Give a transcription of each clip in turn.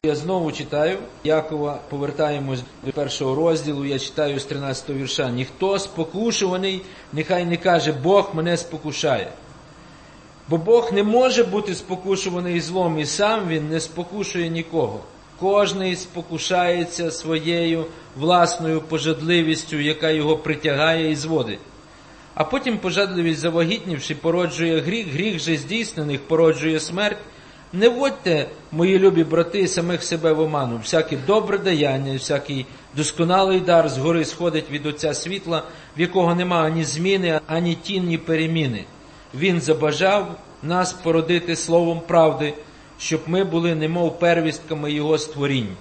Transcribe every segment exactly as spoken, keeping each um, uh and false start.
Я знову читаю Якова, повертаємось до першого розділу, я читаю з тринадцятого вірша. «Ніхто спокушуваний, нехай не каже, Бог мене спокушає. Бо Бог не може бути спокушуваний злом, і сам Він не спокушує нікого. Кожний спокушається своєю власною пожадливістю, яка його притягає і зводить. А потім пожадливість, завагітнівши, породжує гріх, гріх же здійснених породжує смерть. Не вводьте, мої любі брати, самих себе в оману. Всяке добре даяння, всякий досконалий дар згори сходить від Отця світла, в якого нема ані зміни, ані тінні переміни. Він забажав нас породити словом правди, щоб ми були немов первістками Його створінь».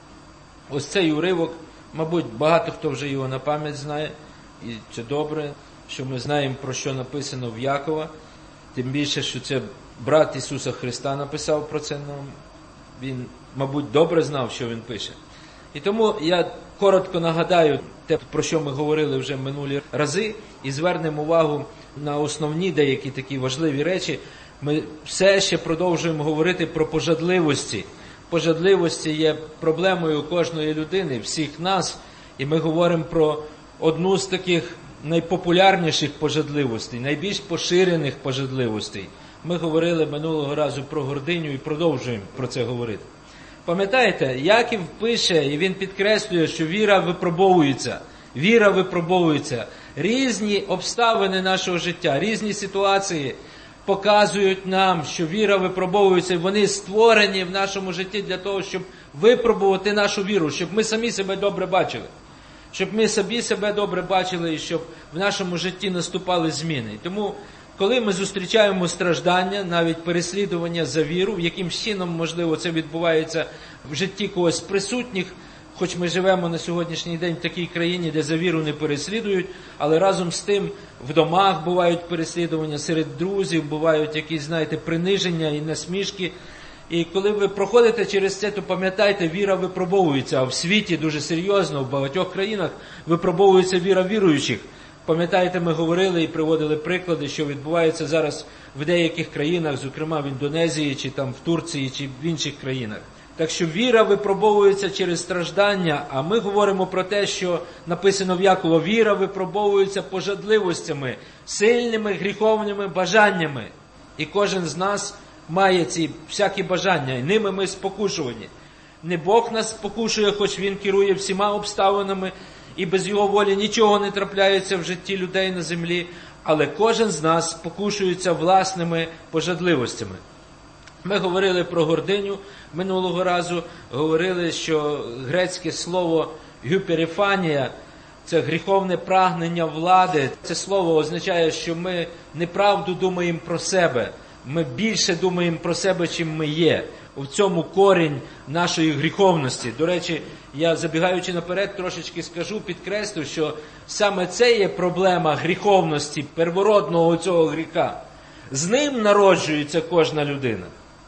Ось цей уривок, мабуть, багато хто вже його на пам'ять знає, і це добре, що ми знаємо, про що написано в Якова, тим більше, що це брат Ісуса Христа написав про це нам. Він, мабуть, добре знав, що він пише. І тому я коротко нагадаю те, про що ми говорили вже минулі рази, і звернемо увагу на основні деякі такі важливі речі. Ми все ще продовжуємо говорити про пожадливості. Пожадливості є проблемою кожної людини, всіх нас, і ми говоримо про одну з таких найпопулярніших пожадливостей, найбільш поширених пожадливостей. Ми говорили минулого разу про гординю і продовжуємо про це говорити. Пам'ятаєте, Яків пише, і він підкреслює, що віра випробовується. Віра випробовується. Різні обставини нашого життя, різні ситуації показують нам, що віра випробовується, і вони створені в нашому житті для того, щоб випробувати нашу віру, щоб ми самі себе добре бачили. Щоб ми самі себе добре бачили, і щоб в нашому житті наступали зміни. І тому, коли ми зустрічаємо страждання, навіть переслідування за віру, яким чином, можливо, це відбувається в житті когось з присутніх, хоч ми живемо на сьогоднішній день в такій країні, де за віру не переслідують, але разом з тим в домах бувають переслідування, серед друзів бувають якісь, знаєте, приниження і насмішки. І коли ви проходите через це, то пам'ятайте, віра випробовується, а в світі дуже серйозно, в багатьох країнах випробовується віра віруючих. Пам'ятаєте, ми говорили і приводили приклади, що відбувається зараз в деяких країнах, зокрема в Індонезії, чи там в Турції, чи в інших країнах. Так що віра випробовується через страждання, а ми говоримо про те, що написано в Якова, віра випробовується пожадливостями, сильними гріховними бажаннями. І кожен з нас має ці всякі бажання, і ними ми спокушувані. Не Бог нас спокушує, хоч Він керує всіма обставинами, і без Його волі нічого не трапляється в житті людей на землі, але кожен з нас спокушується власними пожадливостями. Ми говорили про гординю минулого разу, говорили, що грецьке слово «гюперефанія» – це гріховне прагнення влади. Це слово означає, що ми неправду думаємо про себе. Ми більше думаємо про себе, чим ми є. У цьому корінь нашої гріховності. До речі, я, забігаючи наперед, трошечки скажу, підкреслю, що саме це є проблема гріховності, первородного цього гріха. З ним народжується кожна людина.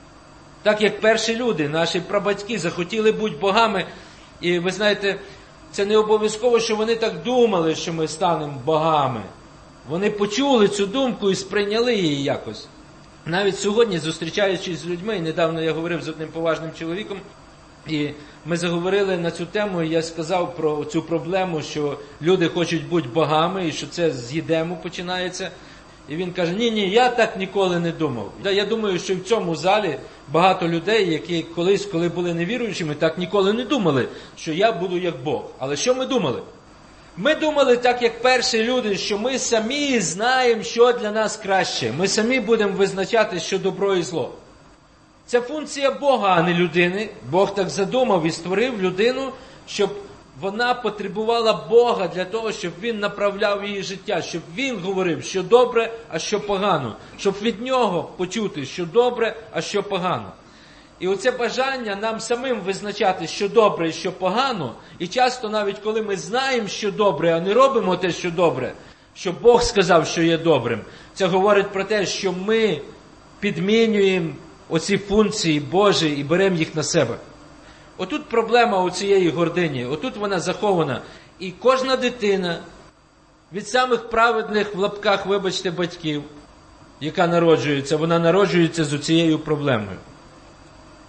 Так як перші люди, наші прабатьки, захотіли бути богами, і ви знаєте, це не обов'язково, що вони так думали, що ми станемо богами. Вони почули цю думку і сприйняли її якось. Навіть сьогодні, зустрічаючись з людьми, недавно я говорив з одним поважним чоловіком, і ми заговорили на цю тему, і я сказав про цю проблему, що люди хочуть бути богами, і що це з Єдему починається. І він каже, ні-ні, я так ніколи не думав. Я думаю, що в цьому залі багато людей, які колись, коли були невіруючими, так ніколи не думали, що я буду як Бог. Але що ми думали? Ми думали так, як перші люди, що ми самі знаємо, що для нас краще. Ми самі будемо визначати, що добро і зло. Це функція Бога, а не людини. Бог так задумав і створив людину, щоб вона потребувала Бога для того, щоб Він направляв її життя, щоб Він говорив, що добре, а що погано. Щоб від Нього почути, що добре, а що погано. І оце бажання нам самим визначати, що добре і що погано, і часто навіть коли ми знаємо, що добре, а не робимо те, що добре, що Бог сказав, що є добрим, це говорить про те, що ми підмінюємо оці функції Божі і беремо їх на себе. Отут проблема у цієї гордині, отут вона захована. І кожна дитина від самих праведних, в лапках, вибачте, батьків, яка народжується, вона народжується з цією проблемою.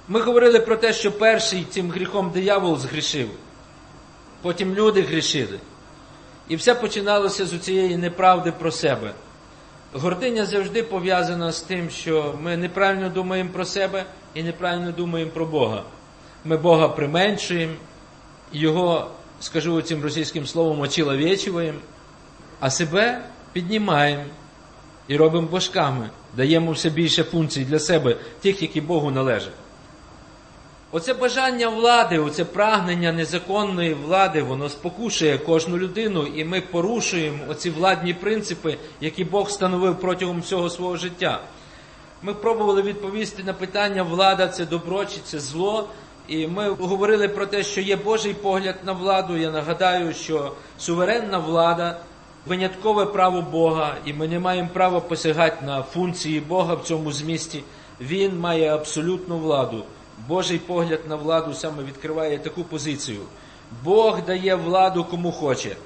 Ми говорили про те, що перший цим гріхом диявол згрішив. Потім люди грішили. І все починалося з цієї неправди про себе. Гординя завжди пов'язана з тим, що ми неправильно думаємо про себе і неправильно думаємо про Бога. Ми Бога применшуємо, Його, скажу цим російським словом, очеловечуємо, а себе піднімаємо і робимо божками, даємо все більше функцій для себе, тих, які Богу належать. Оце бажання влади, оце прагнення незаконної влади, воно спокушує кожну людину, і ми порушуємо оці владні принципи, які Бог встановив протягом всього свого життя. Ми пробували відповісти на питання, влада – це добро чи це зло, і ми говорили про те, що є Божий погляд на владу. Я нагадаю, що суверенна влада – виняткове право Бога, і ми не маємо права посягати на функції Бога в цьому змісті. Він має абсолютну владу. Божий погляд на владу саме відкриває таку позицію. Бог дає владу кому хоче.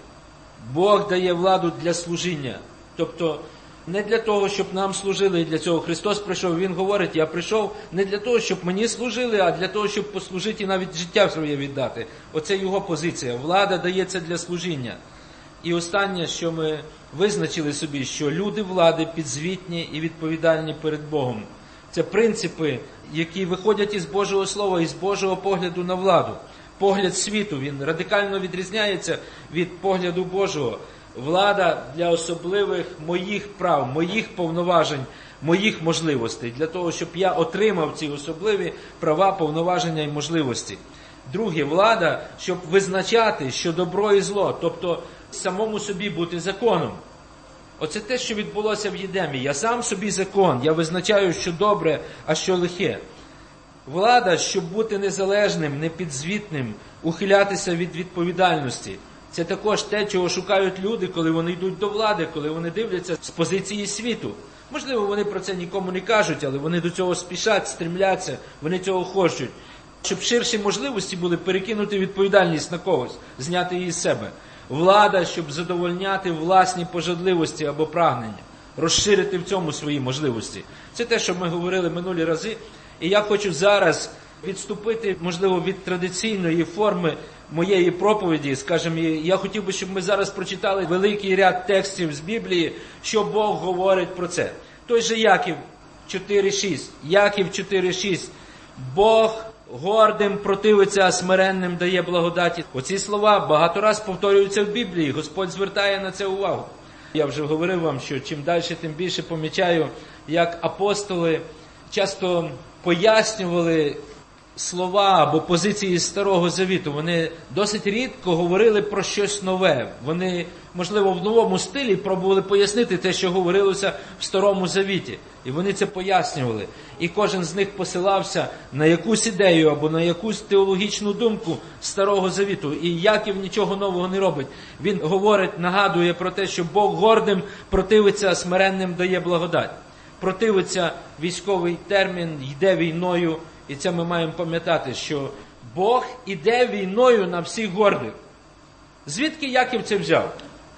Бог дає владу для служіння. Тобто не для того, щоб нам служили, і для цього Христос прийшов. Він говорить, я прийшов не для того, щоб мені служили, а для того, щоб послужити і навіть життя своє віддати. Оце його позиція. Влада дається для служіння. І останнє, що ми визначили собі, що люди влади підзвітні і відповідальні перед Богом. Це принципи, які виходять із Божого Слова, із Божого погляду на владу. Погляд світу, він радикально відрізняється від погляду Божого. Влада для особливих моїх прав, моїх повноважень, моїх можливостей, для того, щоб я отримав ці особливі права, повноваження і можливості. Друге, влада, щоб визначати, що добро і зло, тобто самому собі бути законом. Оце те, що відбулося в Єдемі. Я сам собі закон, я визначаю, що добре, а що лихе. Влада, щоб бути незалежним, непідзвітним, ухилятися від відповідальності. Це також те, чого шукають люди, коли вони йдуть до влади, коли вони дивляться з позиції світу. Можливо, вони про це нікому не кажуть, але вони до цього спішать, стремляться, вони цього хочуть. Щоб ширші можливості були перекинути відповідальність на когось, зняти її з себе. Влада, щоб задовольняти власні пожадливості або прагнення, розширити в цьому свої можливості. Це те, що ми говорили минулі рази. І я хочу зараз відступити, можливо, від традиційної форми моєї проповіді. Скажімо, я хотів би, щоб ми зараз прочитали великий ряд текстів з Біблії, що Бог говорить про це. Той же Яків чотири шість. Яків чотири шість. Бог гордим противиться, а смиренним дає благодаті. Оці слова багато раз повторюються в Біблії. Господь звертає на це увагу. Я вже говорив вам, що чим далі, тим більше помічаю, як апостоли часто пояснювали слова або позиції Старого Завіту. Вони досить рідко говорили про щось нове. Вони, можливо, в новому стилі пробували пояснити те, що говорилося в Старому Завіті. І вони це пояснювали. І кожен з них посилався на якусь ідею або на якусь теологічну думку Старого Завіту. І Яків нічого нового не робить. Він говорить, нагадує про те, що Бог гордим противиться, а смиренним дає благодать. Противиться – військовий термін, йде війною. І це ми маємо пам'ятати, що Бог іде війною на всіх гордих. Звідки Яків це взяв?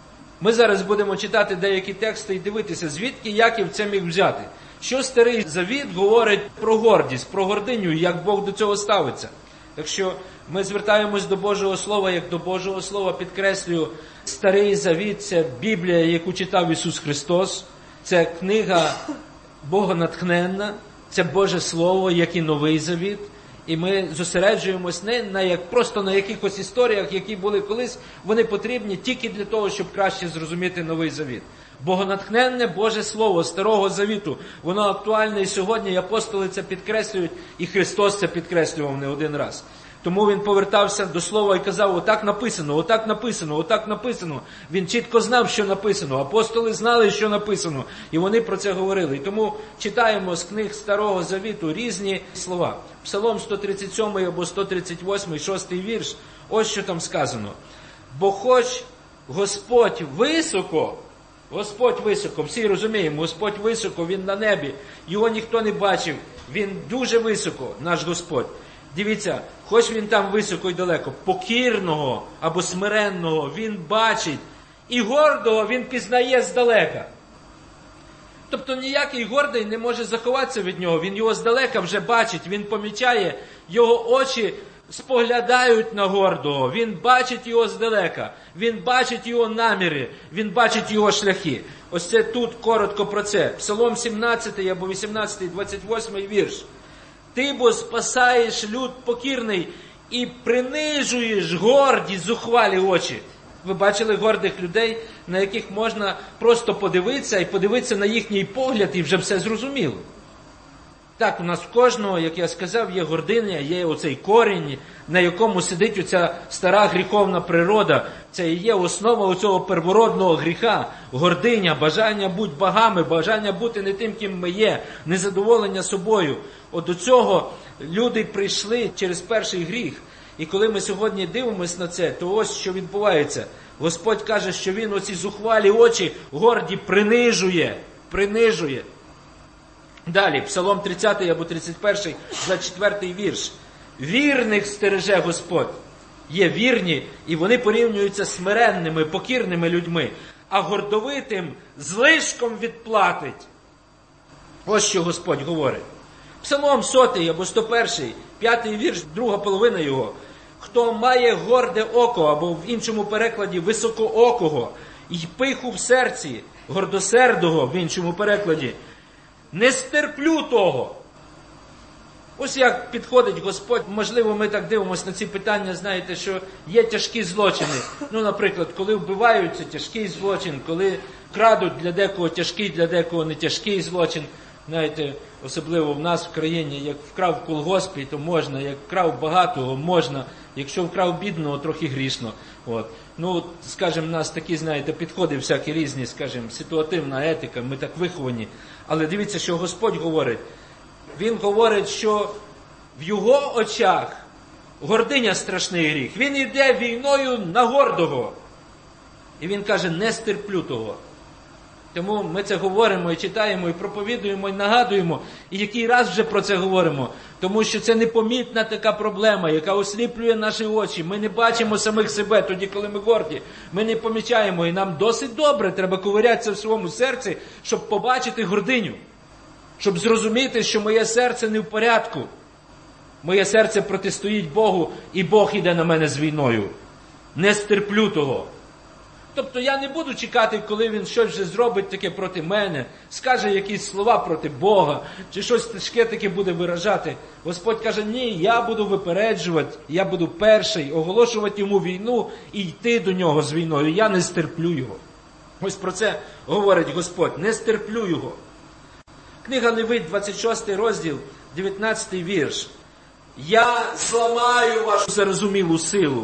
Ми зараз будемо читати деякі тексти і дивитися, звідки Яків це міг взяти. Що Старий Завіт говорить про гордість, про гординю, як Бог до цього ставиться. Так що ми звертаємось до Божого Слова, як до Божого Слова, підкреслюю, Старий Завіт – це Біблія, яку читав Ісус Христос, це книга богонатхненна, це Боже Слово, як і Новий Завіт. І ми зосереджуємось не на як, просто на якихось історіях, які були колись, вони потрібні тільки для того, щоб краще зрозуміти Новий Завіт. Богонатхненне Боже Слово Старого Завіту, воно актуальне і сьогодні, і апостоли це підкреслюють, і Христос це підкреслював не один раз. Тому він повертався до слова і казав, отак написано, отак написано, отак написано. Він чітко знав, що написано. Апостоли знали, що написано. І вони про це говорили. І тому читаємо з книг Старого Завіту різні слова. Псалом сто тридцять сьомий або сто тридцять восьмий, шостий вірш. Ось що там сказано. Бо хоч Господь високо, Господь високо, всі розуміємо, Господь високо, Він на небі. Його ніхто не бачив. Він дуже високо, наш Господь. Дивіться, хоч він там високо і далеко, покірного або смиренного він бачить, і гордого він пізнає здалека. Тобто ніякий гордий не може заховатися від нього. Він його здалека вже бачить, він помічає, його очі споглядають на гордого, він бачить його здалека, він бачить його наміри, він бачить його шляхи. Ось це тут коротко про це. Псалом сімнадцятий або вісімнадцятий, двадцять восьмий вірш. Ти бо спасаєш люд покірний і принижуєш горді зухвалі очі. Ви бачили гордих людей, на яких можна просто подивитися і подивитися на їхній погляд, і вже все зрозуміло. Так, у нас в кожного, як я сказав, є гординя, є оцей корінь, на якому сидить оця стара гріховна природа. Це і є основа оцього первородного гріха. Гординя, бажання бути богами, бажання бути не тим, ким ми є, незадоволення собою. От до цього люди прийшли через перший гріх. І коли ми сьогодні дивимося на це, то ось що відбувається. Господь каже, що Він оці зухвалі очі горді принижує, принижує. Далі, Псалом тридцятий або тридцять перший, двадцять четвертий вірш. Вірних стереже Господь. Є вірні, і вони порівнюються з смиренними, покірними людьми, а гордовитим злишком відплатить. Ось що Господь говорить. Псалом сотий або сто перший, п'ятий вірш, друга половина його. Хто має горде око, або в іншому перекладі високоокого, і пиху в серці, гордосердого в іншому перекладі, не стерплю того. Ось як підходить Господь. Можливо, ми так дивимося на ці питання, знаєте, що є тяжкі злочини. Ну, наприклад, коли вбиваються, тяжкий злочин, коли крадуть, для декого тяжкий, для декого не тяжкий злочин. Знаєте, особливо в нас в країні, як вкрав в колгоспі, то можна, як вкрав багатого, можна, якщо вкрав бідного, трохи грішно. От. Ну, скажімо, в нас такі, знаєте, підходи всякі різні, скажімо, ситуативна етика, ми так виховані. Але дивіться, що Господь говорить. Він говорить, що в його очах гординя страшний гріх. Він йде війною на гордого. І він каже, не стерплю того. Тому ми це говоримо і читаємо, і проповідуємо, і нагадуємо, і який раз вже про це говоримо. Тому що це непомітна така проблема, яка осліплює наші очі. Ми не бачимо самих себе тоді, коли ми горді. Ми не помічаємо, і нам досить добре треба ковирятися в своєму серці, щоб побачити гординю. Щоб зрозуміти, що моє серце не в порядку. Моє серце протистоїть Богу, і Бог іде на мене з війною. Не стерплю того. Тобто я не буду чекати, коли він щось вже зробить таке проти мене, скаже якісь слова проти Бога, чи щось тяжке таке буде виражати. Господь каже, ні, я буду випереджувати, я буду перший, оголошувати йому війну і йти до нього з війною. Я не стерплю його. Ось про це говорить Господь, не стерплю його. Книга Левит, двадцять шостий розділ, дев'ятнадцятий вірш. Я зламаю вашу зарозумілу силу.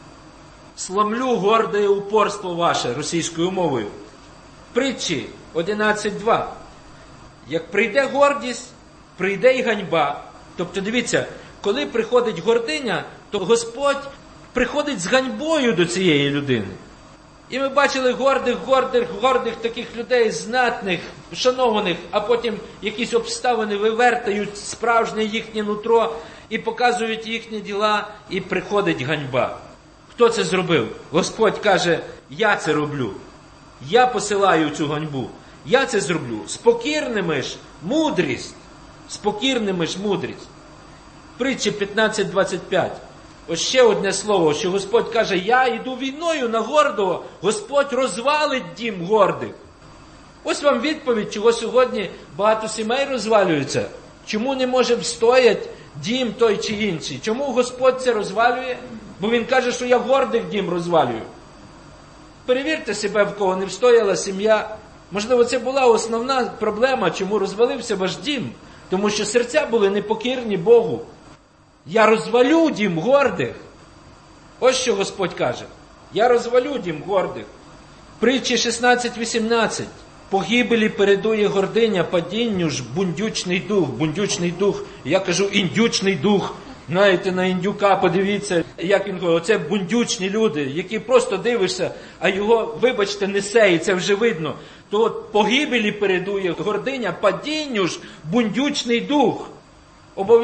Сломлю горде упорство ваше, російською мовою. Притчі одинадцять два. Як прийде гордість, прийде й ганьба. Тобто, дивіться, коли приходить гординя, то Господь приходить з ганьбою до цієї людини. І ми бачили гордих, гордих, гордих таких людей, знатних, шанованих, а потім якісь обставини вивертають справжнє їхнє нутро і показують їхні діла, і приходить ганьба. Хто це зробив? Господь каже, я це роблю. Я посилаю цю ганьбу. Я це зроблю. З покірними ж мудрість. З покірними ж мудрість. Притчі п'ятнадцять двадцять п'ять. Ось ще одне слово, що Господь каже, я йду війною на гордого, Господь розвалить дім гордих. Ось вам відповідь, чого сьогодні багато сімей розвалюються. Чому не може встояти дім той чи інший? Чому Господь це розвалює? Бо Він каже, що я гордих дім розвалюю. Перевірте себе, в кого не встояла сім'я. Можливо, це була основна проблема, чому розвалився ваш дім. Тому що серця були непокірні Богу. Я розвалю дім гордих. Ось що Господь каже. Я розвалю дім гордих. Притчі шістнадцять вісімнадцять. Погибелі передує гординя, падінню ж бундючний дух. Бундючний дух, я кажу індючний дух. Знаєте, на індюка подивіться, як він говорить. Оце бундючні люди, які просто дивишся, а його, вибачте, несе, і це вже видно. То от погибелі передує гординя, падінню ж бундючний дух.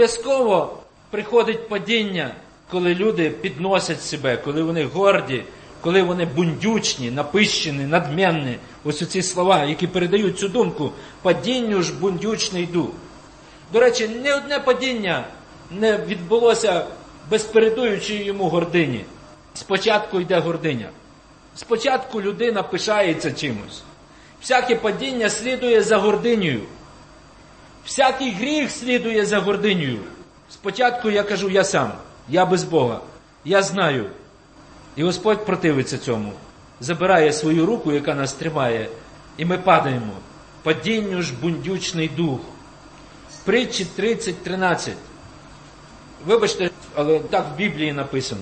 Обов'язково приходить падіння, коли люди підносять себе, коли вони горді, коли вони бундючні, напищені, надмінні, ось ці слова, які передають цю думку, падінню ж бундючний дух. До речі, ні одне падіння не відбулося без передуючої йому гордині. Спочатку йде гординя. Спочатку людина пишається чимось. Всяке падіння слідує за гординею. Всякий гріх слідує за гординею. Спочатку я кажу, я сам, я без Бога, я знаю. І Господь противиться цьому. Забирає свою руку, яка нас тримає, і ми падаємо. Падінню ж бундючний дух. Притчі тридцять тринадцять. Вибачте, але так в Біблії написано.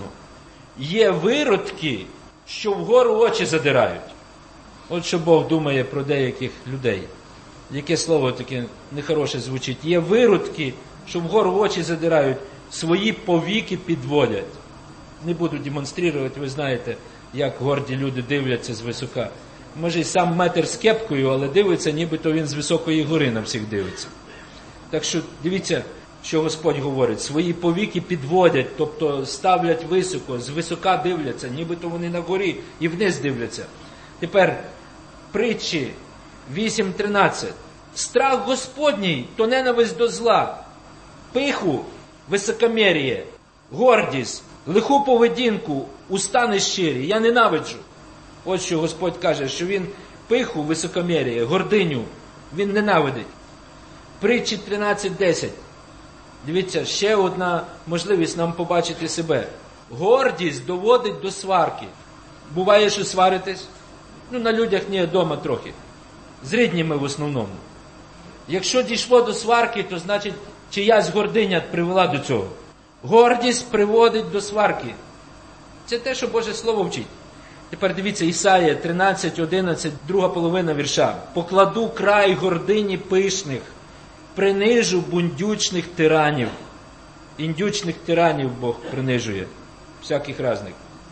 Є виродки, що вгору очі задирають. От що Бог думає про деяких людей. Яке слово таке нехороше звучить. Є виродки, що вгору очі задирають, свої повіки підводять. Не буду демонструвати, ви знаєте, як горді люди дивляться звисока. Може, й сам метр з кепкою, але дивиться, нібито він з високої гори на всіх дивиться. Так що дивіться, що Господь говорить. Свої повіки підводять, тобто ставлять високо, звисока дивляться, нібито вони на горі і вниз дивляться. Тепер притчі вісім тринадцять. Страх Господній, то ненависть до зла, пиху, високомір'я, гордість, лиху поведінку, уста нещирі. Я ненавиджу. От що Господь каже, що він пиху, високомір'я, гординю, він ненавидить. Притчі тринадцять десять. Дивіться, ще одна можливість нам побачити себе. Гордість доводить до сварки. Буває, що сваритесь? Ну, на людях ні, вдома трохи. З рідніми в основному. Якщо дійшло до сварки, то значить чиясь гординя привела до цього. Гордість приводить до сварки. Це те, що Боже Слово вчить. Тепер дивіться, Ісая тринадцять одинадцять, друга половина вірша. «Покладу край гордині пишних, принижу бундючних тиранів». Індючних тиранів Бог принижує. Всяких разних.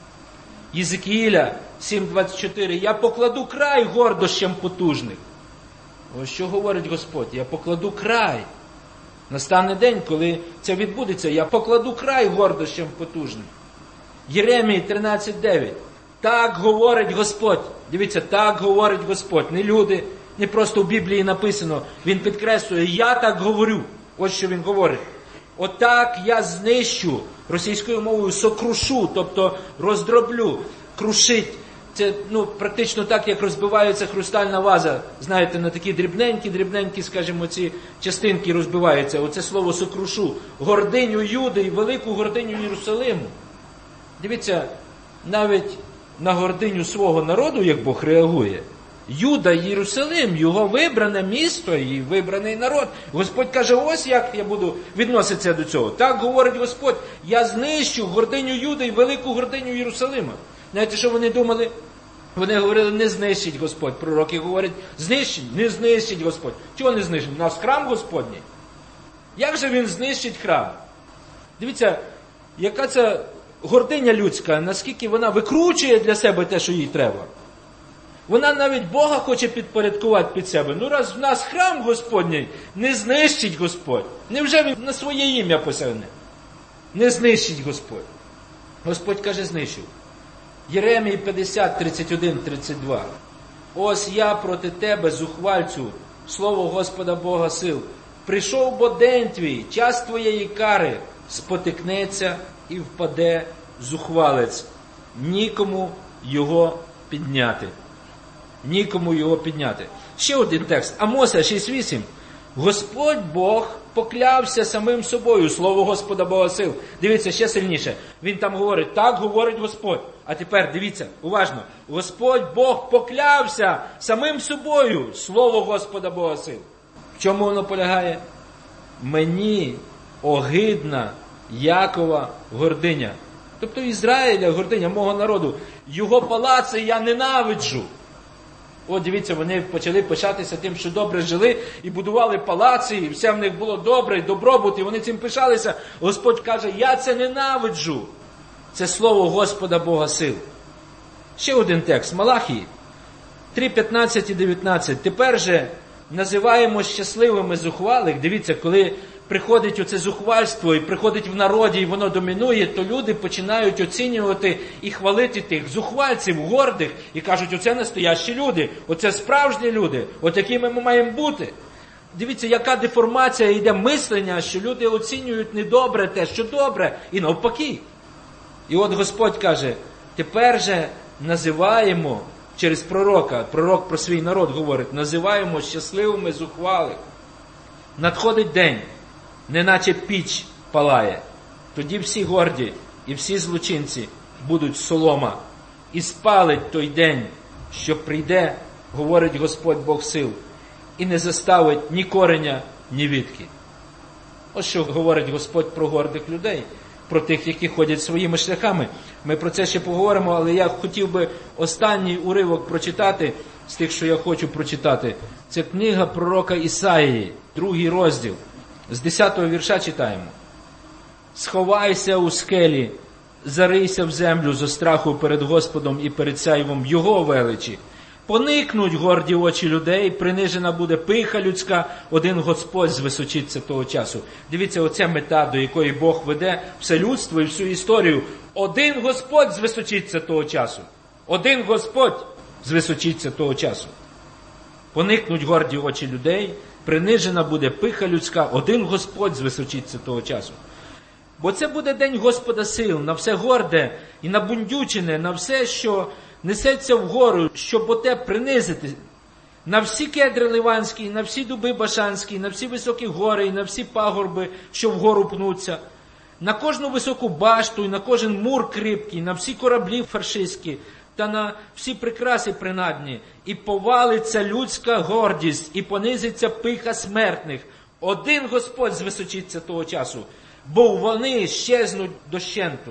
Єзекіїля сім двадцять чотири. «Я покладу край гордощам потужних». Ось що говорить Господь. Я покладу край. Настане день, коли це відбудеться. Я покладу край гордощам потужним. Єремії тринадцять дев'ять. Так говорить Господь. Дивіться, так говорить Господь. Не люди, не просто в Біблії написано. Він підкреслює, я так говорю. Ось що він говорить. Отак я знищу, російською мовою сокрушу, тобто роздроблю, крушить. Це ну, практично так, як розбивається хрустальна ваза. Знаєте, на такі дрібненькі, дрібненькі, скажімо, ці частинки розбиваються. Оце слово сокрушу. Гординю Юди і велику гординю Єрусалиму. Дивіться, навіть на гординю свого народу, як Бог реагує. Юда, Єрусалим, його вибране місто і вибраний народ. Господь каже, ось як я буду відноситися до цього. Так говорить Господь, я знищу гординю Юди і велику гординю Єрусалима. Знаєте, що вони думали? Вони говорили, не знищить Господь. Пророки говорять, знищить, не знищить Господь. Чого не знищить? У нас храм Господній. Як же він знищить храм? Дивіться, яка це гординя людська, наскільки вона викручує для себе те, що їй треба. Вона навіть Бога хоче підпорядкувати під себе. Ну раз в нас храм Господній, не знищить Господь. Невже він на своє ім'я посягне? Не знищить Господь. Господь каже, знищив. Єремії п'ятдесят тридцять один тридцять два. Ось я проти тебе, зухвальцю, слово Господа Бога сил. Прийшов бо день твій, час твоєї кари, спотикнеться і впаде зухвалець. Нікому його підняти. Нікому його підняти. Ще один текст. Амоса шість вісім. Господь Бог поклявся самим собою, слово Господа Бога сил. Дивіться, ще сильніше. Він там говорить, так говорить Господь. А тепер, дивіться, уважно. Господь Бог поклявся самим собою, слово Господа Бога сил. В чому воно полягає? Мені огидна Якова гординя. Тобто Ізраїля гординя, мого народу. Його палаци я ненавиджу. От дивіться, вони почали пишатися тим, що добре жили, і будували палаці, і все в них було добре, і добробут, і вони цим пишалися. Господь каже, я це ненавиджу. Це слово Господа Бога сил. Ще один текст, Малахії, три п'ятнадцять і дев'ятнадцять. Тепер же називаємо щасливими зухвалих. Дивіться, коли приходить оце зухвальство і приходить в народі, і воно домінує, то люди починають оцінювати і хвалити тих зухвальців, гордих, і кажуть, оце настоящі люди, оце справжні люди, от якими ми маємо бути. Дивіться, яка деформація йде мислення, що люди оцінюють недобре те, що добре, і навпаки. І от Господь каже, тепер же називаємо через пророка, пророк про свій народ говорить, називаємо щасливими зухвалих. Надходить день, неначе піч палає. Тоді всі горді і всі злочинці будуть солома. І спалить той день, що прийде, говорить Господь Бог сил, і не заставить ні кореня, ні вітки. Ось що говорить Господь про гордих людей, про тих, які ходять своїми шляхами. Ми про це ще поговоримо, але я хотів би останній уривок прочитати, з тих, що я хочу прочитати. Це книга пророка Ісаїї, другий розділ. З десятого вірша читаємо. «Сховайся у скелі, зарийся в землю зо страху перед Господом і перед сяйвом Його величі. Поникнуть горді очі людей, принижена буде пиха людська, один Господь звисочиться того часу». Дивіться, оця мета, до якої Бог веде все людство і всю історію. Один Господь звисочиться того часу. Один Господь звисочиться того часу. Поникнуть горді очі людей, принижена буде пиха людська, один Господь звисочиться того часу. Бо це буде день Господа сил, на все горде і набундючене, на все, що несеться вгору, щоб оте принизити, на всі кедри ливанські, на всі дуби башанські, на всі високі гори і на всі пагорби, що вгору пнуться, на кожну високу башту і на кожен мур кріпкий, на всі кораблі фаршистські та на всі прикраси принадні. І повалиться людська гордість, і понизиться пиха смертних. Один Господь звисочиться того часу, бо вони щезнуть дощенту.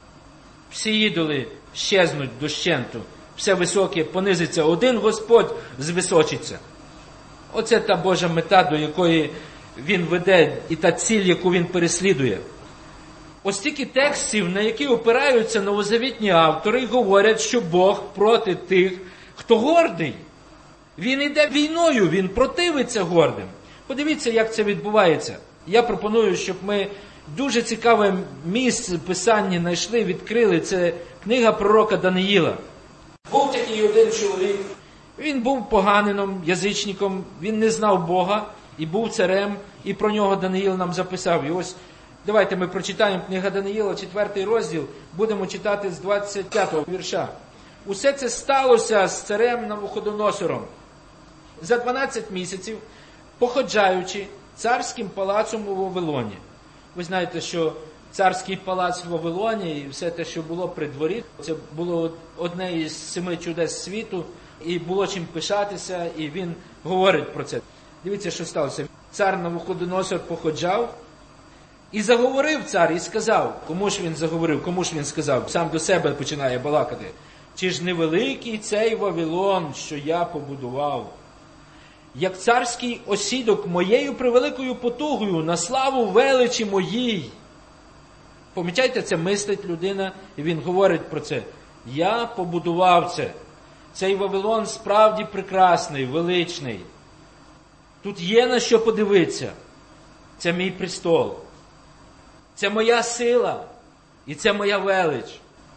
Всі ідоли щезнуть дощенту. Все високе понизиться. Один Господь звисочиться. Оце та Божа мета, до якої Він веде, і та ціль, яку Він переслідує. Ось тільки текстів, на які опираються новозавітні автори, говорять, що Бог проти тих, хто гордий. Він іде війною, Він противиться гордим. Подивіться, як це відбувається. Я пропоную, щоб ми дуже цікаве місце Писання знайшли, відкрили. Це книга пророка Даниїла. Був такий один чоловік, він був поганином, язичником, він не знав Бога і був царем, і про нього Даниїл нам записав. І ось давайте ми прочитаємо книга Даниїла, четвертий розділ, будемо читати з двадцять п'ятого вірша. Усе це сталося з царем Навуходоносором. За дванадцять місяців, походжаючи царським палацом у Вавилоні. Ви знаєте, що царський палац в Вавилоні і все те, що було при дворі, це було одне із семи чудес світу, і було чим пишатися, і він говорить про це. Дивіться, що сталося. Цар Навуходоносор походжав, і заговорив цар, і сказав, кому ж він заговорив, кому ж він сказав, сам до себе починає балакати. Чи ж невеликий цей Вавилон, що я побудував, як царський осідок моєю превеликою потугою на славу величі моїй. Помічайте, це мислить людина, і він говорить про це. Я побудував це. Цей Вавилон справді прекрасний, величний. Тут є на що подивитися. Це мій престол. Це моя сила. І це моя велич.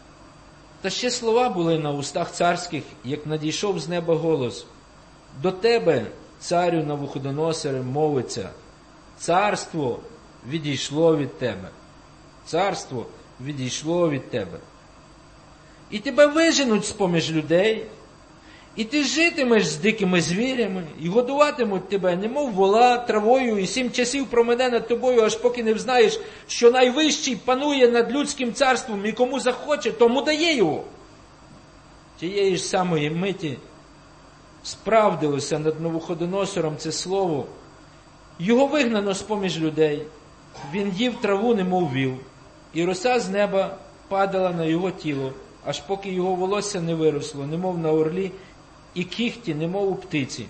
Та ще слова були на устах царських, як надійшов з неба голос. До тебе, царю Навуходоносоре, мовиться, царство відійшло від тебе. Царство відійшло від тебе. І тебе виженуть з-поміж людей, і ти житимеш з дикими звірями, і годуватимуть тебе, немов вола, травою, і сім часів промине над тобою, аж поки не взнаєш, що найвищий панує над людським царством, і кому захоче, тому дає його. Тієї ж самої миті справдилося над Навуходоносором це слово. Його вигнано з-поміж людей. Він їв траву, немов віл, і роса з неба падала на його тіло, аж поки його волосся не виросло, немов на орлі, і кіхті, немов у птиці.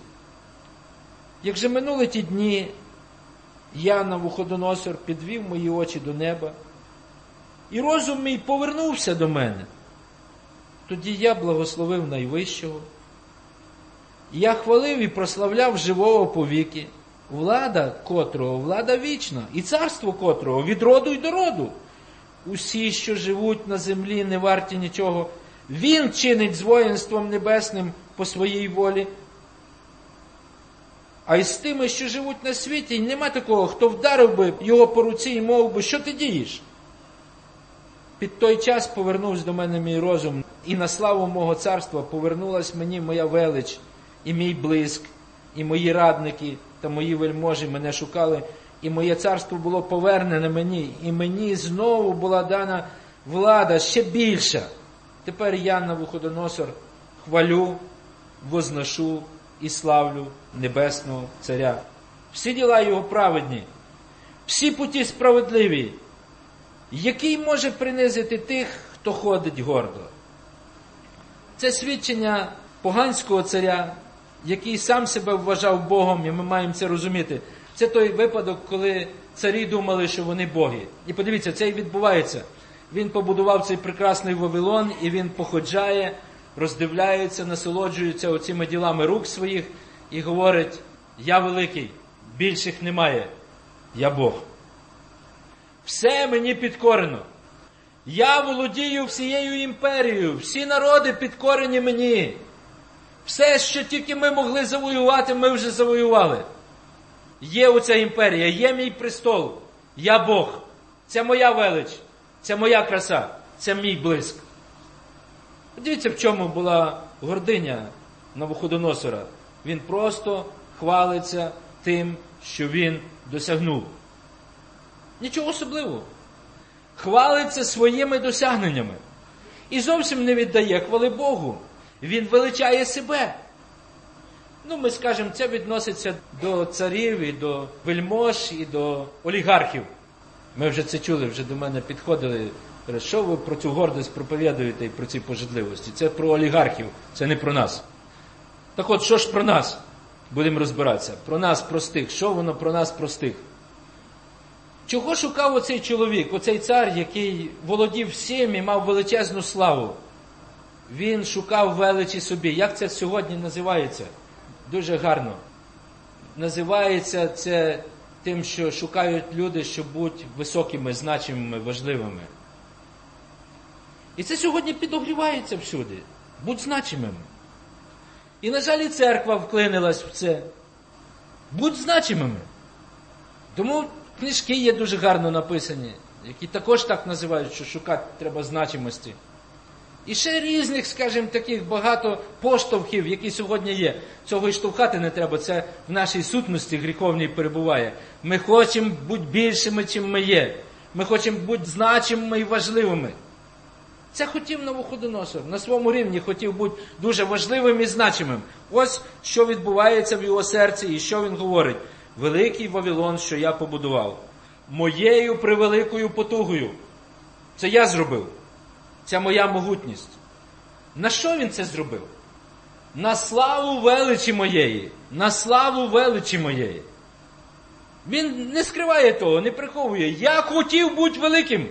Як же минули ті дні, я, Навуходоносор, підвів мої очі до неба, і розум мій повернувся до мене. Тоді я благословив Найвищого, я хвалив і прославляв живого повіки, влада котрого, влада вічна, і царство котрого від роду й до роду. Усі, що живуть на землі, не варті нічого. Він чинить з воїнством небесним по своїй волі. А із тими, що живуть на світі, нема такого, хто вдарив би його по руці і мов би, що ти дієш? Під той час повернувся до мене мій розум, і на славу мого царства повернулась мені моя велич, і мій блиск, і мої радники та мої вельможі мене шукали, і моє царство було повернене мені, і мені знову була дана влада ще більша. Тепер я, Навуходоносор, хвалю, возношу і славлю Небесного Царя. Всі діла його праведні, всі путі справедливі. Який може принизити тих, хто ходить гордо? Це свідчення поганського царя, який сам себе вважав Богом, і ми маємо це розуміти. Це той випадок, коли царі думали, що вони боги. І подивіться, це і відбувається. Він побудував цей прекрасний Вавилон, і він походжає, роздивляється, насолоджується оціми ділами рук своїх і говорить: я великий, більших немає, я Бог. Все мені підкорено. Я володію всією імперією, всі народи підкорені мені. Все, що тільки ми могли завоювати, ми вже завоювали. Є оця імперія, є мій престол, я Бог. Це моя велич, це моя краса, це мій блиск. Дивіться, в чому була гординя Навуходоносора. Він просто хвалиться тим, що він досягнув. Нічого особливого. Хвалиться своїми досягненнями. І зовсім не віддає хвали Богу. Він величає себе. Ну, ми скажемо, це відноситься до царів, і до вельмож, і до олігархів. Ми вже це чули, вже до мене підходили. Що ви про цю гордість проповідуєте і про ці пожадливості? Це про олігархів, це не про нас. Так от, що ж про нас? Будемо розбиратися. Про нас, простих. Що воно про нас, простих? Чого шукав оцей чоловік, оцей цар, який володів всім і мав величезну славу? Він шукав величі собі. Як це сьогодні називається? Дуже гарно. Називається це тим, що шукають люди, щоб бути високими, значимими, важливими. І це сьогодні підогрівається всюди. Будь значимим. І, на жаль, і церква вклинилась в це. Будь значимими. Тому книжки є дуже гарно написані, які також так називають, що шукати треба значимості. І ще різних, скажімо, таких багато поштовхів, які сьогодні є. Цього і штовхати не треба, це в нашій сутності гріховній перебуває. Ми хочемо бути більшими, чим ми є. Ми хочемо бути значимими і важливими. Це хотів Навуходоносор. На своєму рівні хотів бути дуже важливим і значимим. Ось що відбувається в його серці і що він говорить. Великий Вавилон, що я побудував. Моєю превеликою потугою. Це я зробив. Це моя могутність. На що він це зробив? На славу величі моєї. На славу величі моєї. Він не скриває того, не приховує. Я хотів бути великим.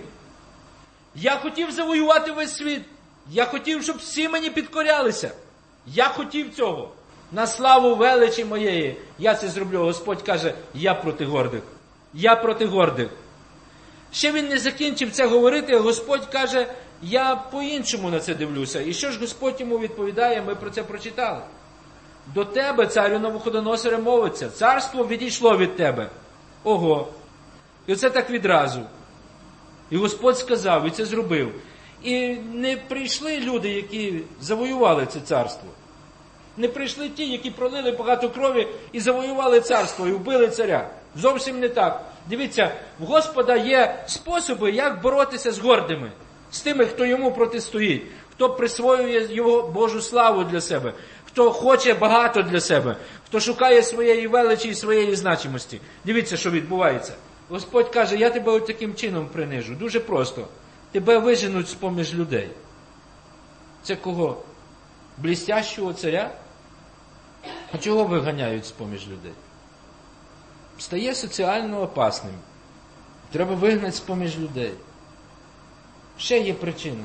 Я хотів завоювати весь світ. Я хотів, щоб всі мені підкорялися. Я хотів цього. На славу величі моєї. Я це зроблю. Господь каже, я проти гордих. Я проти гордих. Ще він не закінчив це говорити, а Господь каже, я по-іншому на це дивлюся. І що ж Господь йому відповідає, ми про це прочитали. До тебе, царю Навуходоносоре, мовиться, царство відійшло від тебе. Ого. І оце так відразу. І Господь сказав, і це зробив. І не прийшли люди, які завоювали це царство. Не прийшли ті, які пролили багато крові і завоювали царство, і вбили царя. Зовсім не так. Дивіться, в Господа є способи, як боротися з гордими. З тими, хто йому протистоїть. Хто присвоює його Божу славу для себе. Хто хоче багато для себе. Хто шукає своєї величі і своєї значимості. Дивіться, що відбувається. Господь каже, я тебе ось таким чином принижу. Дуже просто. Тебе виженуть з-поміж людей. Це кого? Блістящого царя? А чого виганяють з-поміж людей? Стає соціально опасним. Треба вигнати з-поміж людей. Ще є причина.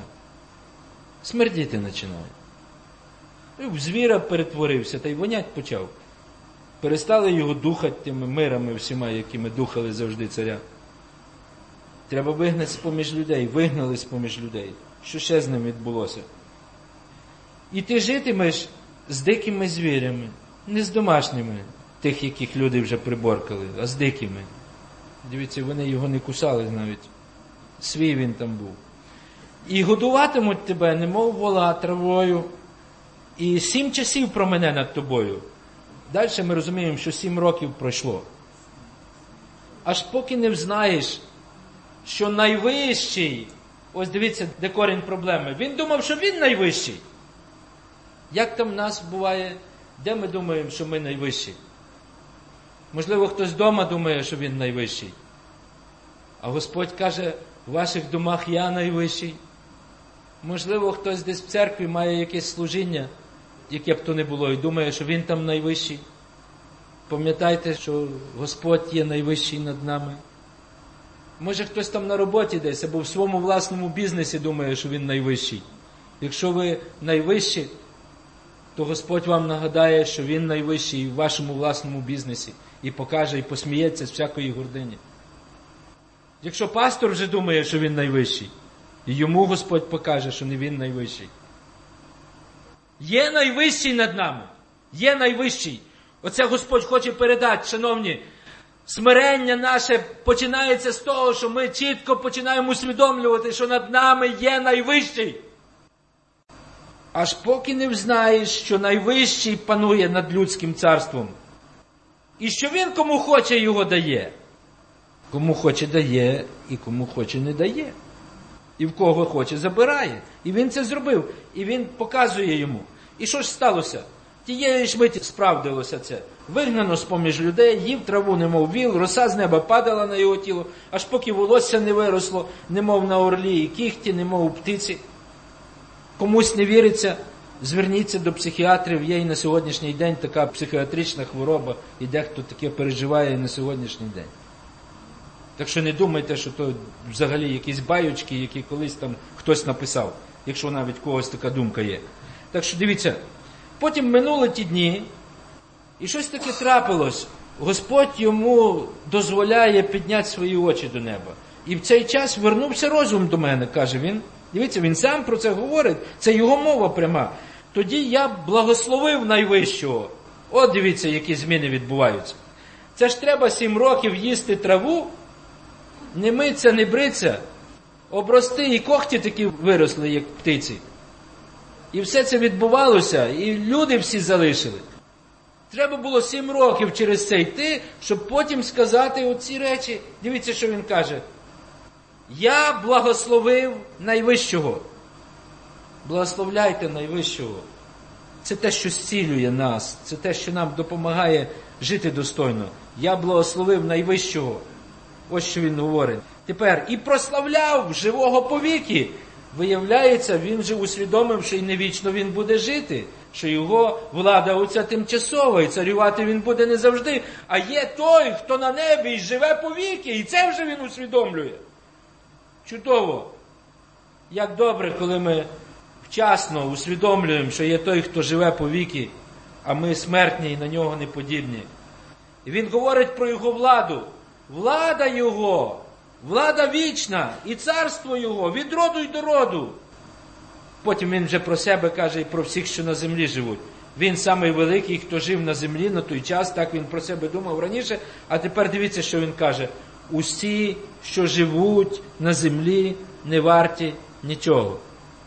Смердіти починає. В звіра перетворився, та й вонять почав. Перестали його духати тими мирами всіма, якими духали завжди царя. Треба вигнати з-поміж людей. Вигнали з-поміж людей. Що ще з ним відбулося? І ти житимеш з дикими звірями. Не з домашніми, тих, яких люди вже приборкали, а з дикими. Дивіться, вони його не кусали навіть. Свій він там був. І годуватимуть тебе, немов вола, травою. І сім часів промене над тобою. Далі ми розуміємо, що сім років пройшло. Аж поки не взнаєш, що найвищий, ось дивіться, де корінь проблеми. Він думав, що він найвищий. Як там в нас буває, де ми думаємо, що ми найвищі? Можливо, хтось вдома думає, що він найвищий. А Господь каже, в ваших домах я найвищий. Можливо, хтось десь в церкві має якесь служіння, яке б то не було, і думає, що він там найвищий. Пам'ятайте, що Господь є найвищий над нами. Може, хтось там на роботі десь, або в своєму власному бізнесі думає, що він найвищий. Якщо ви найвищі, то Господь вам нагадає, що він найвищий в вашому власному бізнесі. І покаже, і посміється з всякої гордині. Якщо пастор вже думає, що він найвищий, йому Господь покаже, що не він найвищий. Є найвищий над нами. Є найвищий. Оце Господь хоче передати, шановні. Смирення наше починається з того, що ми чітко починаємо усвідомлювати, що над нами є найвищий. Аж поки не взнаєш, що найвищий панує над людським царством. І що він кому хоче його дає. Кому хоче дає, і кому хоче не дає. І в кого хоче забирає. І він це зробив. І він показує йому. І що ж сталося? Тієї ж миті справдилося це. Вигнано з-поміж людей, їв траву, немов віл, роса з неба падала на його тіло, аж поки волосся не виросло, немов на орлі, і кіхті, немов у птиці. Комусь не віриться, зверніться до психіатрів. Є і на сьогоднішній день така психіатрична хвороба, і дехто таке переживає і на сьогоднішній день. Так що не думайте, що то взагалі якісь баючки, які колись там хтось написав, якщо навіть когось така думка є. Так що дивіться, потім минули ті дні, і щось таке трапилось. Господь йому дозволяє підняти свої очі до неба. І в цей час вернувся розум до мене, каже він. Дивіться, він сам про це говорить, це його мова пряма. Тоді я благословив найвищого. От дивіться, які зміни відбуваються. Це ж треба сім років їсти траву, не миться, не бриться, обрости, і когті такі виросли, як птиці. І все це відбувалося, і люди всі залишили. Треба було сім років через це йти, щоб потім сказати оці речі. Дивіться, що він каже. Я благословив найвищого. Благословляйте найвищого. Це те, що зцілює нас. Це те, що нам допомагає жити достойно. Я благословив найвищого. Ось що він говорить. Тепер, і прославляв живого повіки. Виявляється, він же усвідомив, що й не вічно він буде жити. Що його влада оця тимчасова, і царювати він буде не завжди. А є той, хто на небі і живе повіки. І це вже він усвідомлює. Чудово. Як добре, коли ми вчасно усвідомлюємо, що є той, хто живе повіки, а ми смертні і на нього не подібні. І він говорить про його владу. Влада його, влада вічна, і царство його, від роду й до роду. Потім він вже про себе каже і про всіх, що на землі живуть. Він самий великий, хто жив на землі на той час, так він про себе думав раніше, а тепер дивіться, що він каже. Усі, що живуть на землі, не варті нічого.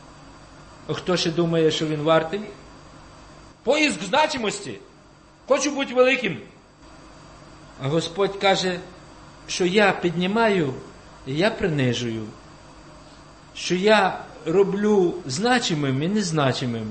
А хто ще думає, що він вартий? Поиск значимості. Хочу бути великим. А Господь каже, що я піднімаю і я принижую. Що я роблю значимим і незначимим.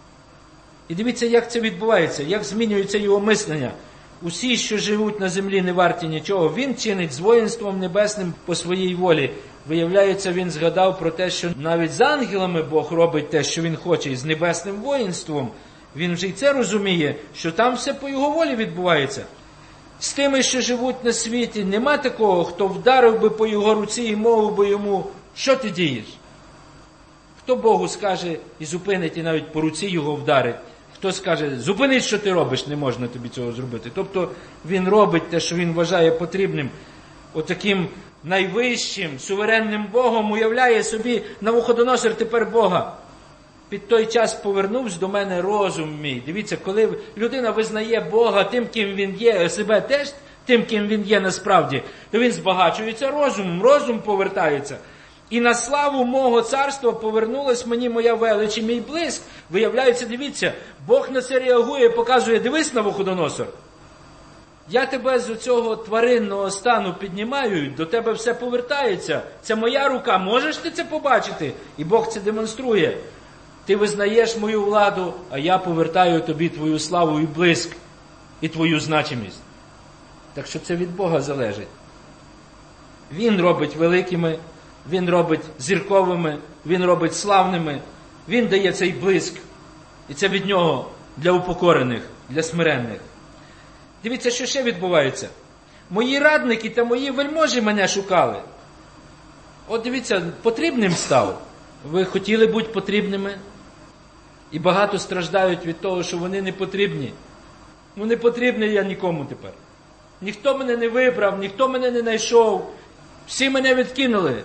І дивіться, як це відбувається, як змінюється його мислення. Усі, що живуть на землі, не варті нічого. Він чинить з воїнством небесним по своїй волі. Виявляється, він згадав про те, що навіть з ангелами Бог робить те, що він хоче, і з небесним воїнством. Він вже й це розуміє, що там все по його волі відбувається. З тими, що живуть на світі, нема такого, хто вдарив би по його руці і мовив би йому, що ти дієш? Хто Богу скаже і зупинить, і навіть по руці його вдарить? Хтось каже, зупинись, що ти робиш, не можна тобі цього зробити. Тобто він робить те, що він вважає потрібним. Отаким найвищим, суверенним Богом уявляє собі Навуходоносор тепер Бога. Під той час повернувся до мене розум мій. Дивіться, коли людина визнає Бога тим, ким він є, себе теж тим, ким він є насправді, то він збагачується розумом, розум повертається. І на славу мого царства повернулась мені моя велич і мій блиск. Виявляється, дивіться, Бог на це реагує, показує, дивись, Навуходоносор, я тебе з цього тваринного стану піднімаю, до тебе все повертається. Це моя рука, можеш ти це побачити? І Бог це демонструє. Ти визнаєш мою владу, а я повертаю тобі твою славу і блиск, і твою значимість. Так що це від Бога залежить. Він робить великими, Він робить зірковими, Він робить славними, Він дає цей блиск. І це від Нього для упокорених, для смиренних. Дивіться, що ще відбувається. Мої радники та мої вельможі мене шукали. От дивіться, потрібним став. Ви хотіли бути потрібними? І багато страждають від того, що вони не потрібні. Ну не потрібний я нікому тепер. Ніхто мене не вибрав, ніхто мене не знайшов. Всі мене відкинули.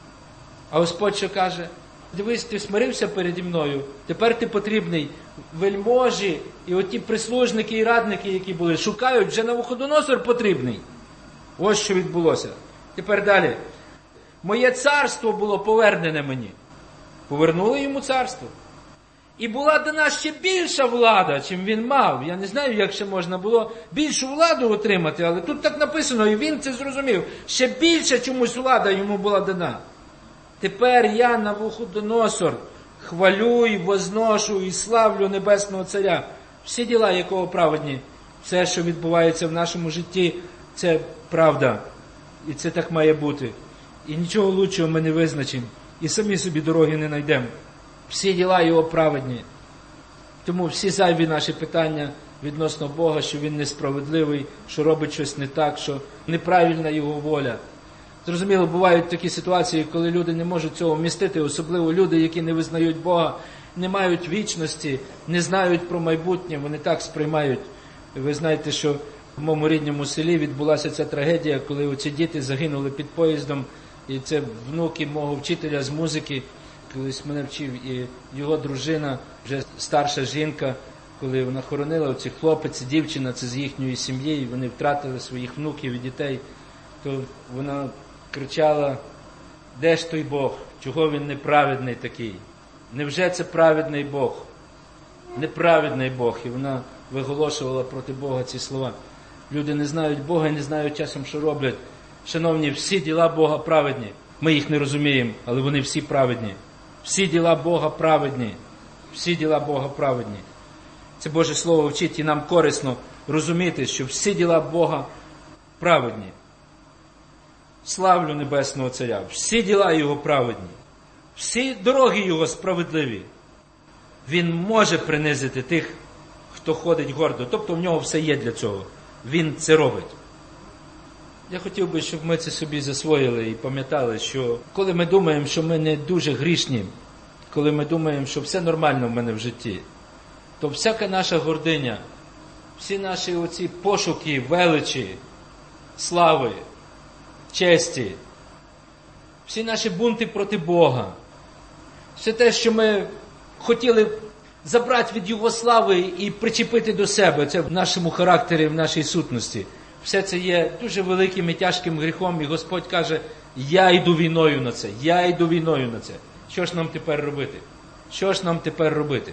А Господь що каже? Дивись, ти смирився переді мною, тепер ти потрібний. Вельможі і оті прислужники і радники, які були, шукають, вже Навуходоносор потрібний. Ось що відбулося. Тепер далі. Моє царство було повернене мені. Повернули йому царство. І була дана ще більша влада, чим він мав. Я не знаю, як ще можна було більшу владу отримати, але тут так написано, і він це зрозумів. Ще більша чомусь влада йому була дана. Тепер я, Навуходоносор, хвалю і возношу і славлю Небесного Царя. Всі діла, якого праведні, все, що відбувається в нашому житті, це правда. І це так має бути. І нічого лучшого ми не визначимо. І самі собі дороги не знайдемо. Всі діла його праведні. Тому всі зайві наші питання відносно Бога, що Він несправедливий, що робить щось не так, що неправильна Його воля. Зрозуміло, бувають такі ситуації, коли люди не можуть цього вмістити, особливо люди, які не визнають Бога, не мають вічності, не знають про майбутнє, вони так сприймають. Ви знаєте, що в моєму рідному селі відбулася ця трагедія, коли оці діти загинули під поїздом, і це внуки мого вчителя з музики, колись мене вчив, і його дружина, вже старша жінка, коли вона хоронила, оці хлопець, дівчина, це з їхньої сім'ї, і вони втратили своїх внуків і дітей, то вона кричала, де ж той Бог? Чого він неправедний такий? Невже це праведний Бог? Неправедний Бог. І вона виголошувала проти Бога ці слова. Люди не знають Бога і не знають часом, що роблять. Шановні, всі діла Бога праведні. Ми їх не розуміємо, але вони всі праведні. Всі діла Бога праведні. Всі діла Бога праведні. Це Боже Слово вчить і нам корисно розуміти, що всі діла Бога праведні. Славлю Небесного Царя. Всі діла Його праведні. Всі дороги Його справедливі. Він може принизити тих, хто ходить гордо. Тобто в нього все є для цього. Він це робить. Я хотів би, щоб ми це собі засвоїли і пам'ятали, що коли ми думаємо, що ми не дуже грішні, коли ми думаємо, що все нормально в мене в житті, то всяка наша гординя, всі наші оці пошуки, величі, слави, честі, всі наші бунти проти Бога, все те, що ми хотіли забрати від Його слави і причепити до себе, це в нашому характері, в нашій сутності, все це є дуже великим і тяжким гріхом, і Господь каже, я йду війною на це, я йду війною на це. Що ж нам тепер робити? Що ж нам тепер робити?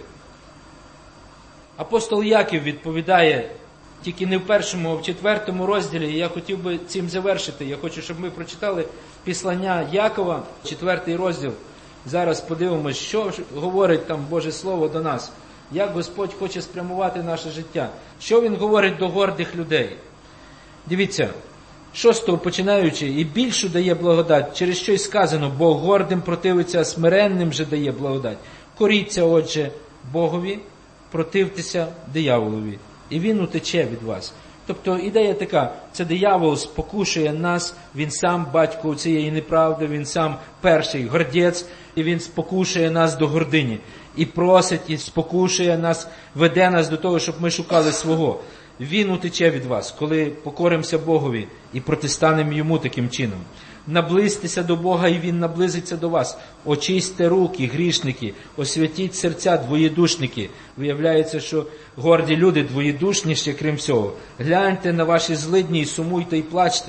Апостол Яків відповідає, тільки не в першому, а в четвертому розділі, і я хотів би цим завершити. Я хочу, щоб ми прочитали післання Якова, четвертий розділ. Зараз подивимось, що говорить там Боже Слово до нас. Як Господь хоче спрямувати наше життя. Що Він говорить до гордих людей. Дивіться, шостого починаючи, і більшу дає благодать, через що й сказано, Бог гордим противиться, а смиренним же дає благодать. Коріться, отже, Богові, противтеся дияволові, і він утече від вас. Тобто ідея така, це диявол спокушує нас, він сам батько цієї неправди, він сам перший гордець, і він спокушує нас до гордині. І просить, і спокушує нас, веде нас до того, щоб ми шукали свого. Він утече від вас, коли покоримося Богові і протистанемо йому таким чином. Наблизьтеся до Бога, і Він наблизиться до вас. Очистьте руки, грішники, освятіть серця, двоєдушники. Виявляється, що горді люди двоєдушніші, крім всього. Гляньте на ваші злидні і сумуйте і плачте.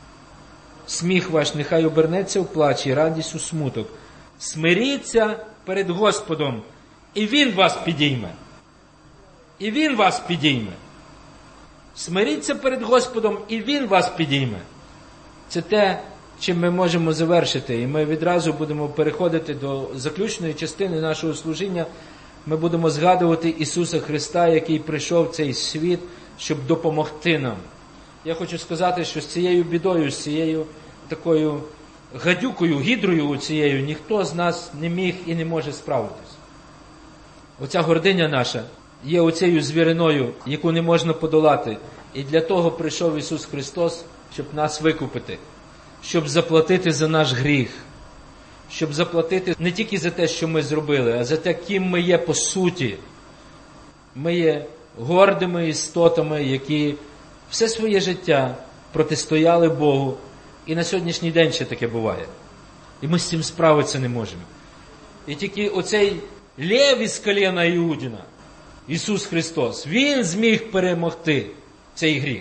Сміх ваш нехай обернеться в плач і радість у смуток. Смиріться перед Господом, і Він вас підійме. І Він вас підійме. Смиріться перед Господом, і Він вас підійме. Це те, чим ми можемо завершити. І ми відразу будемо переходити до заключної частини нашого служіння. Ми будемо згадувати Ісуса Христа, який прийшов в цей світ, щоб допомогти нам. Я хочу сказати, що з цією бідою, з цією такою гадюкою, гідрою цією, ніхто з нас не міг і не може справитись. Оця гординя наша є оцею звіриною, яку не можна подолати. І для того прийшов Ісус Христос, щоб нас викупити, щоб заплатити за наш гріх, щоб заплатити не тільки за те, що ми зробили, а за те, ким ми є по суті. Ми є гордими істотами, які все своє життя протистояли Богу, і на сьогоднішній день ще таке буває. І ми з цим справитися не можемо. І тільки оцей лев із коліна Іудіна, Ісус Христос, Він зміг перемогти цей гріх.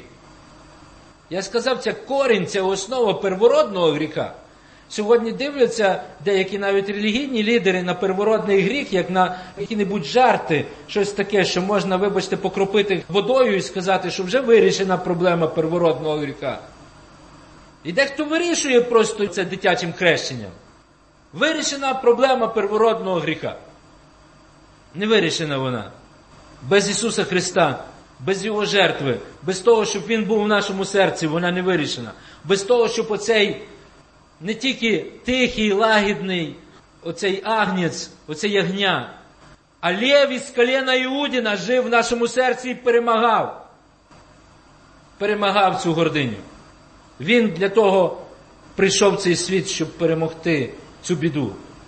Я сказав, це корінь, це основа первородного гріха. Сьогодні дивляться деякі навіть релігійні лідери на первородний гріх, як на які-небудь жарти, щось таке, що можна, вибачте, покропити водою і сказати, що вже вирішена проблема первородного гріха. І дехто вирішує просто це дитячим хрещенням. Вирішена проблема первородного гріха. Не вирішена вона. Без Ісуса Христа, без Його жертви, без того, щоб Він був в нашому серці, вона не вирішена. Без того, щоб оцей не тільки тихий, лагідний, оцей агнець, оце ягня, а лев із коліна Іудіна жив в нашому серці і перемагав. Перемагав цю гординю. Він для того прийшов в цей світ, щоб перемогти цю біду.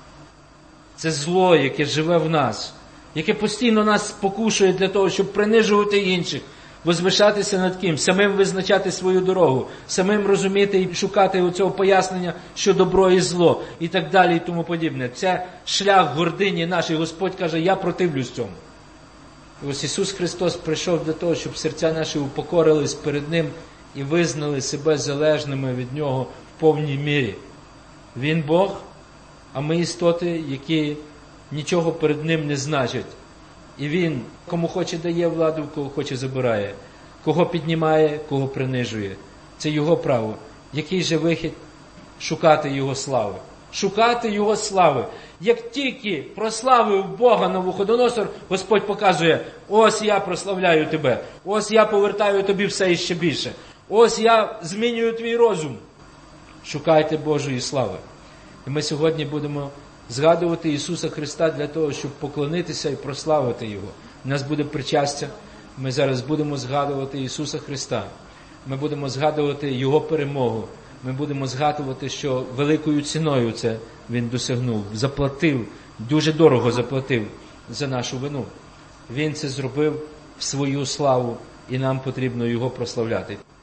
Це зло, яке живе в нас, яке постійно нас спокушує для того, щоб принижувати інших, возвишатися над ким, самим визначати свою дорогу, самим розуміти і шукати оцього пояснення, що добро і зло, і так далі, і тому подібне. Це шлях гордині наш, і Господь каже, я противлюсь цьому. І ось Ісус Христос прийшов для того, щоб серця наші упокорились перед Ним і визнали себе залежними від Нього в повній мірі. Він Бог, а ми істоти, які нічого перед Ним не значать. І Він, кому хоче дає владу, кого хоче забирає. Кого піднімає, кого принижує. Це Його право. Який же вихід? Шукати Його слави. Шукати Його слави. Як тільки прославив Бога Навуходоносор, Господь показує, ось я прославляю тебе. Ось я повертаю тобі все іще більше. Ось я змінюю твій розум. Шукайте Божої слави. І ми сьогодні будемо згадувати Ісуса Христа для того, щоб поклонитися і прославити Його. У нас буде причастя. Ми зараз будемо згадувати Ісуса Христа. Ми будемо згадувати Його перемогу. Ми будемо згадувати, що великою ціною це Він досягнув. Заплатив, дуже дорого заплатив за нашу вину. Він це зробив в свою славу, і нам потрібно Його прославляти.